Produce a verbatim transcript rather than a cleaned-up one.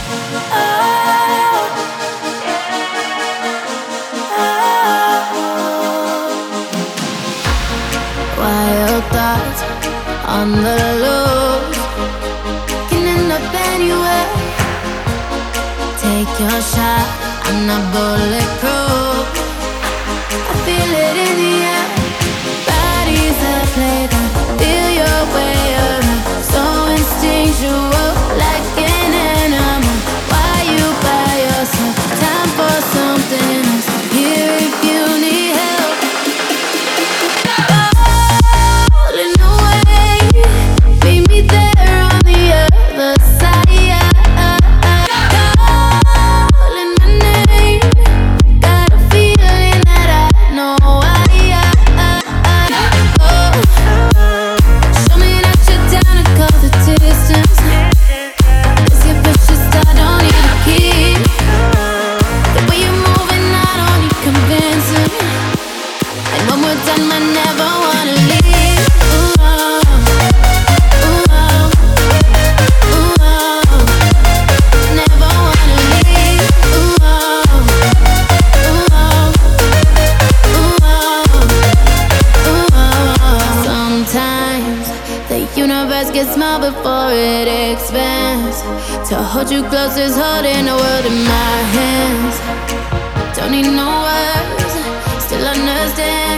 Wild thoughts on the loose can end up anywhere. Take your shot, I'm not bulletproof. I feel it in the air. Body's a playground, feel your way around. So instinctual, like an animal. Why you by yourself? Time for something else. Here if you need help. Falling away, meet me there on the other side. Calling my name, got a feeling that I know why. Oh, show me that you're down to go the distance. Cause you push your start, don't need a key. The way you're moving, I don't need convincing. And when we're done, I never wanna leave. Ooh, oh, ooh, oh, ooh, oh. Never wanna leave. Ooh, oh, ooh, oh, ooh, oh, ooh, oh. Sometimes the universe gets small before it expands. To hold you close is holding the world in my hands. Don't need no words, still understand.